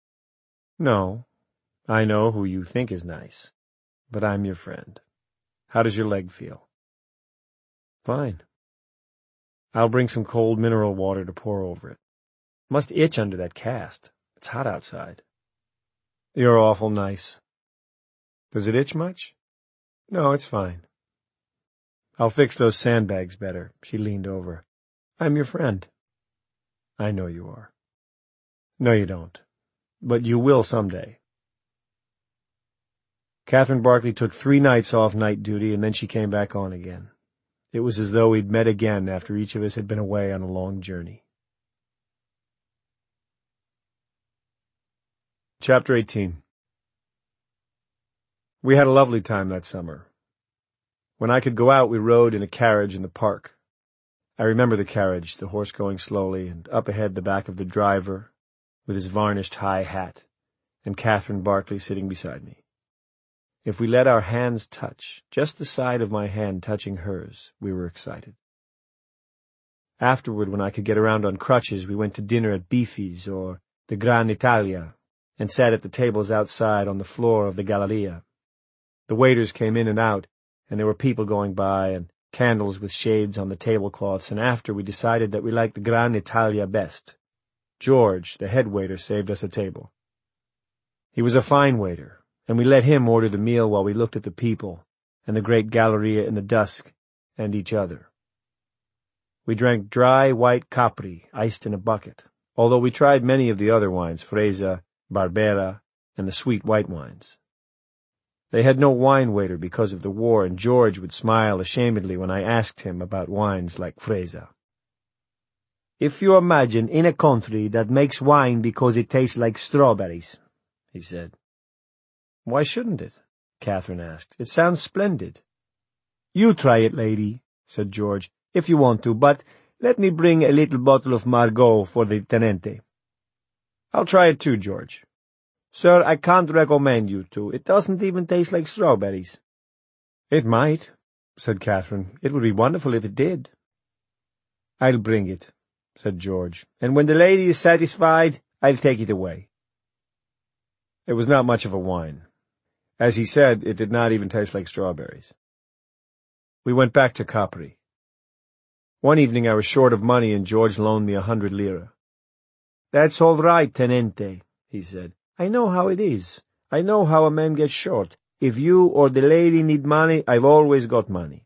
S1: "No. I know who you think is nice. But I'm your friend. How does your leg feel?" "Fine." "I'll bring some cold mineral water to pour over it. Must itch under that cast. It's hot outside." "You're awful nice." "Does it itch much?" "No, it's fine." "I'll fix those sandbags better." She leaned over. "I'm your friend." "I know you are." "No, you don't. But you will someday." Catherine Barclay took three nights off night duty, and then she came back on again. It was as though we'd met again after each of us had been away on a long journey. Chapter eighteen. We had a lovely time that summer. When I could go out, we rode in a carriage in the park. I remember the carriage, the horse going slowly, and up ahead the back of the driver, with his varnished high hat, and Catherine Barclay sitting beside me. If we let our hands touch, just the side of my hand touching hers, we were excited. Afterward, when I could get around on crutches, we went to dinner at Beefy's or the Gran Italia, and sat at the tables outside on the floor of the Galleria. The waiters came in and out, and there were people going by, and candles with shades on the tablecloths, and after we decided that we liked the Gran Italia best. George, the head waiter, saved us a table. He was a fine waiter, and we let him order the meal while we looked at the people, and the great Galleria in the dusk, and each other. We drank dry white Capri, iced in a bucket, although we tried many of the other wines, Freisa, Barbera, and the sweet white wines. They had no wine waiter because of the war, and George would smile ashamedly when I asked him about wines like Freisa. "If you imagine in a country that makes wine because it tastes like strawberries," he said. "Why shouldn't it?" Catherine asked. "It sounds splendid." "You try it, lady," said George, "if you want to, but let me bring a little bottle of Margaux for the tenente." "I'll try it too, George." "Sir, I can't recommend you to. It doesn't even taste like strawberries." "It might," said Catherine. "It would be wonderful if it did." "I'll bring it," said George, "and when the lady is satisfied, I'll take it away." It was not much of a wine. As he said, it did not even taste like strawberries. We went back to Capri. One evening I was short of money and George loaned me a hundred lire. "That's all right, tenente," he said. "I know how it is. I know how a man gets short. If you or the lady need money, I've always got money."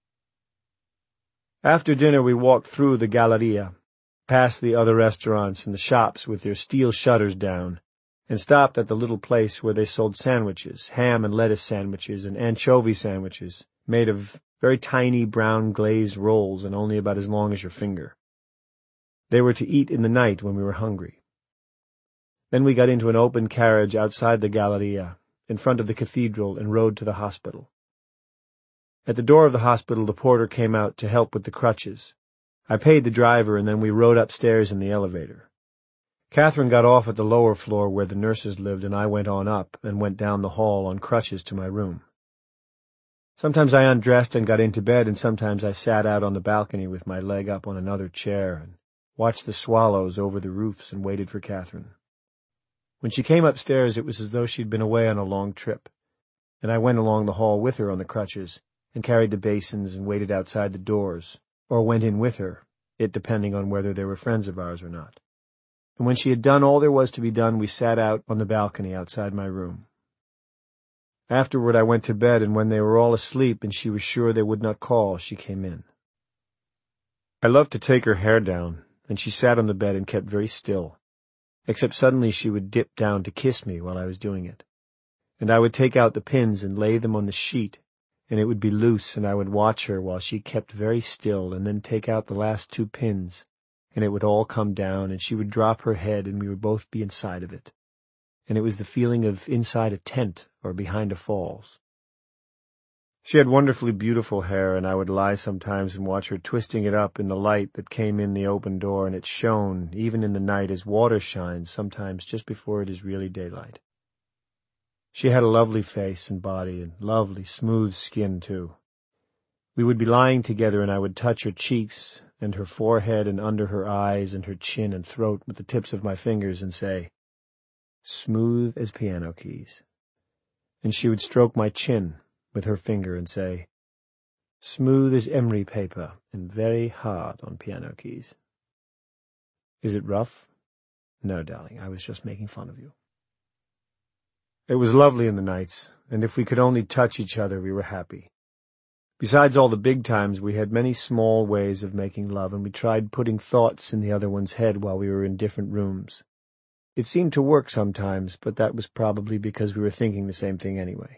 S1: After dinner we walked through the Galleria, past the other restaurants and the shops with their steel shutters down, and stopped at the little place where they sold sandwiches, ham and lettuce sandwiches and anchovy sandwiches, made of very tiny brown glazed rolls and only about as long as your finger. They were to eat in the night when we were hungry. Then we got into an open carriage outside the Galleria, in front of the cathedral, and rode to the hospital. At the door of the hospital the porter came out to help with the crutches. I paid the driver, and then we rode upstairs in the elevator. Catherine got off at the lower floor where the nurses lived, and I went on up and went down the hall on crutches to my room. Sometimes I undressed and got into bed, and sometimes I sat out on the balcony with my leg up on another chair and watched the swallows over the roofs and waited for Catherine. When she came upstairs, it was as though she'd been away on a long trip, and I went along the hall with her on the crutches and carried the basins and waited outside the doors, or went in with her, it depending on whether they were friends of ours or not. And when she had done all there was to be done, we sat out on the balcony outside my room. Afterward I went to bed, and when they were all asleep and she was sure they would not call, she came in. I loved to take her hair down, and she sat on the bed and kept very still, except suddenly she would dip down to kiss me while I was doing it. And I would take out the pins and lay them on the sheet, and it would be loose, and I would watch her while she kept very still, and then take out the last two pins, and it would all come down, and she would drop her head, and we would both be inside of it. And it was the feeling of inside a tent or behind a falls. She had wonderfully beautiful hair, and I would lie sometimes and watch her twisting it up in the light that came in the open door, and it shone, even in the night, as water shines sometimes just before it is really daylight. She had a lovely face and body, and lovely, smooth skin, too. We would be lying together, and I would touch her cheeks and her forehead and under her eyes and her chin and throat with the tips of my fingers and say, "Smooth as piano keys." And she would stroke my chin with her finger and say, "Smooth as emery paper and very hard on piano keys." Is it rough? No, darling, I was just making fun of you. It was lovely in the nights, and if we could only touch each other, we were happy. Besides all the big times, we had many small ways of making love, and we tried putting thoughts in the other one's head while we were in different rooms. It seemed to work sometimes, but that was probably because we were thinking the same thing anyway.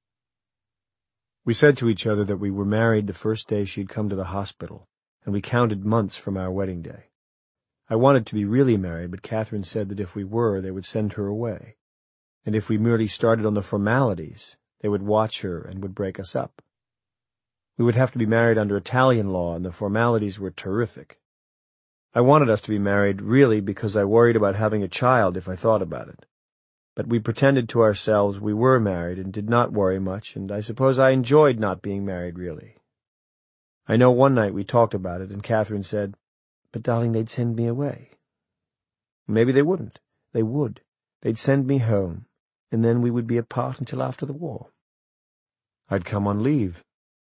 S1: We said to each other that we were married the first day she'd come to the hospital, and we counted months from our wedding day. I wanted to be really married, but Catherine said that if we were, they would send her away, and if we merely started on the formalities, they would watch her and would break us up. We would have to be married under Italian law, and the formalities were terrific. I wanted us to be married, really, because I worried about having a child if I thought about it. But we pretended to ourselves we were married and did not worry much, and I suppose I enjoyed not being married, really. I know one night we talked about it, and Catherine said, "But, darling, they'd send me away." Maybe they wouldn't. They would. They'd send me home, and then we would be apart until after the war. I'd come on leave.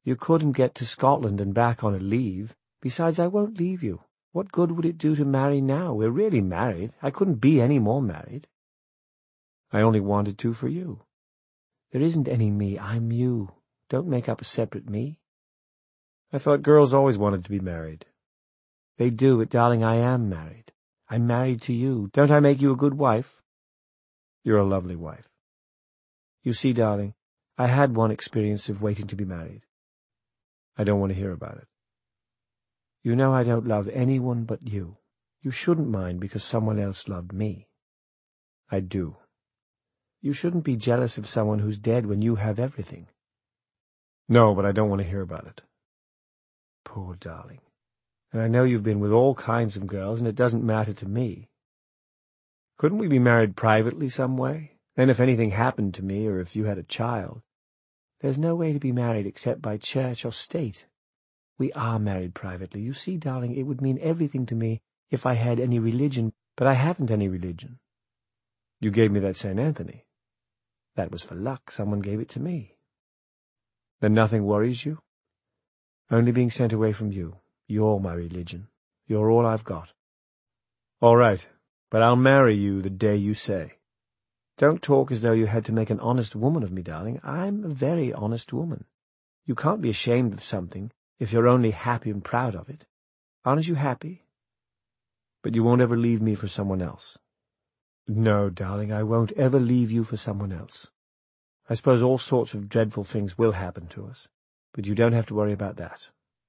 S1: You couldn't get to Scotland and back on a leave. Besides, I won't leave you. What good would it do to marry now? We're really married. I couldn't be any more married. I only wanted to for you. There isn't any me. I'm you. Don't make up a separate me. I thought girls always wanted to be married. They do, but darling, I am married. I'm married to you. Don't I make you a good wife? You're a lovely wife. You see, darling, I had one experience of waiting to be married. I don't want to hear about it. You know I don't love anyone but you. You shouldn't mind because someone else loved me. I do. You shouldn't be jealous of someone who's dead when you have everything. No, but I don't want to hear about it. Poor darling. And I know you've been with all kinds of girls, and it doesn't matter to me. Couldn't we be married privately some way? Then if anything happened to me, or if you had a child. There's no way to be married except by church or state. We are married privately. You see, darling, it would mean everything to me if I had any religion, but I haven't any religion. You gave me that Saint Anthony. That was for luck. Someone gave it to me. Then nothing worries you? Only being sent away from you. You're my religion. You're all I've got. All right, but I'll marry you the day you say. Don't talk as though you had to make an honest woman of me, darling. I'm a very honest woman. You can't be ashamed of something if you're only happy and proud of it. Aren't you happy? But you won't ever leave me for someone else. No, darling, I won't ever leave you for someone else. I suppose all sorts of dreadful things will happen to us, but you don't have to worry about that.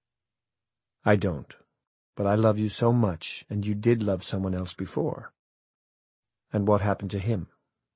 S1: I don't, but I love you so much, and you did love someone else before. And what happened to him?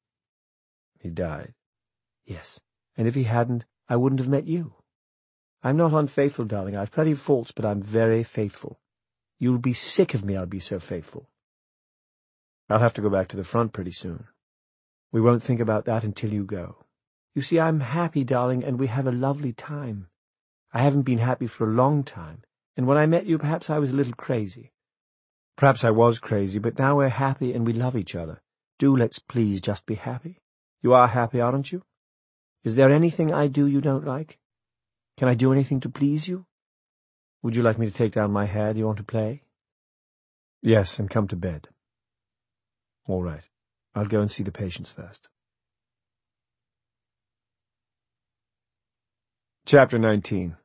S1: He died. Yes, and if he hadn't, I wouldn't have met you. I'm not unfaithful, darling. I've plenty of faults, but I'm very faithful. You'll be sick of me, I'll be so faithful. I'll have to go back to the front pretty soon. We won't think about that until you go. You see, I'm happy, darling, and we have a lovely time. I haven't been happy for a long time, and when I met you, perhaps I was a little crazy. Perhaps I was crazy, but now we're happy and we love each other. Do let's please just be happy. You are happy, aren't you? Is there anything I do you don't like? Can I do anything to please you? Would you like me to take down my hair? Do you want to play? Yes, and come to bed. All right. I'll go and see the patients first. Chapter nineteen.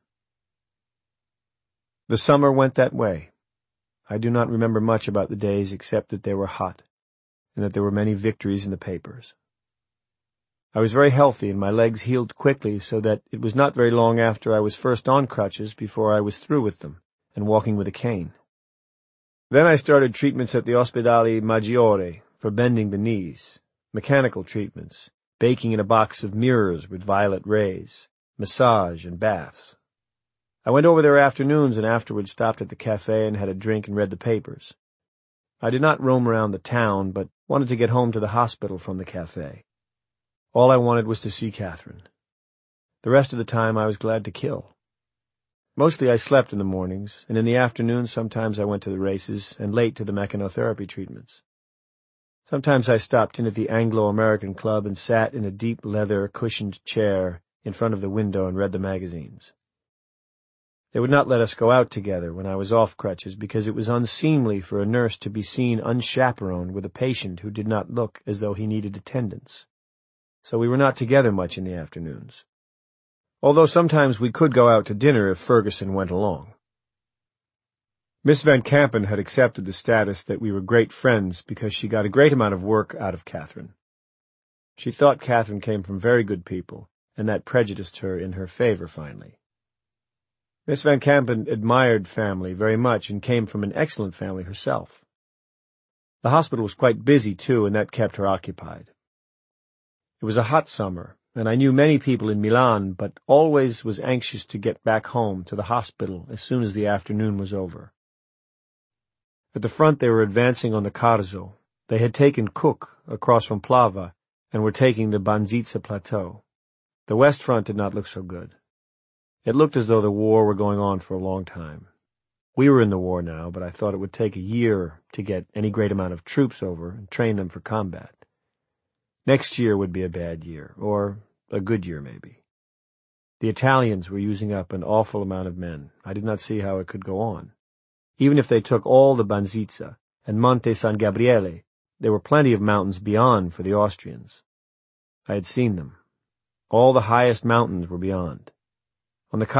S1: The summer went that way. I do not remember much about the days except that they were hot, and that there were many victories in the papers. I was very healthy, and my legs healed quickly, so that it was not very long after I was first on crutches before I was through with them, and walking with a cane. Then I started treatments at the Ospedale Maggiore for bending the knees, mechanical treatments, baking in a box of mirrors with violet rays, massage and baths. I went over there afternoons and afterwards stopped at the cafe and had a drink and read the papers. I did not roam around the town, but wanted to get home to the hospital from the cafe. All I wanted was to see Catherine. The rest of the time I was glad to kill. Mostly I slept in the mornings, and in the afternoons sometimes I went to the races and late to the mechanotherapy treatments. Sometimes I stopped in at the Anglo-American Club and sat in a deep leather cushioned chair in front of the window and read the magazines. They would not let us go out together when I was off crutches because it was unseemly for a nurse to be seen unchaperoned with a patient who did not look as though he needed attendance. So we were not together much in the afternoons, although sometimes we could go out to dinner if Ferguson went along. Miss Van Campen had accepted the status that we were great friends because she got a great amount of work out of Catherine. She thought Catherine came from very good people, and that prejudiced her in her favor finally. Miss Van Campen admired family very much and came from an excellent family herself. The hospital was quite busy, too, and that kept her occupied. It was a hot summer, and I knew many people in Milan, but always was anxious to get back home to the hospital as soon as the afternoon was over. At the front they were advancing on the Carso. They had taken Cook across from Plava and were taking the Banzizza Plateau. The west front did not look so good. It looked as though the war were going on for a long time. We were in the war now, but I thought it would take a year to get any great amount of troops over and train them for combat. Next year would be a bad year, or a good year maybe. The Italians were using up an awful amount of men. I did not see how it could go on. Even if they took all the Banzizza and Monte San Gabriele, there were plenty of mountains beyond for the Austrians. I had seen them. All the highest mountains were beyond. On the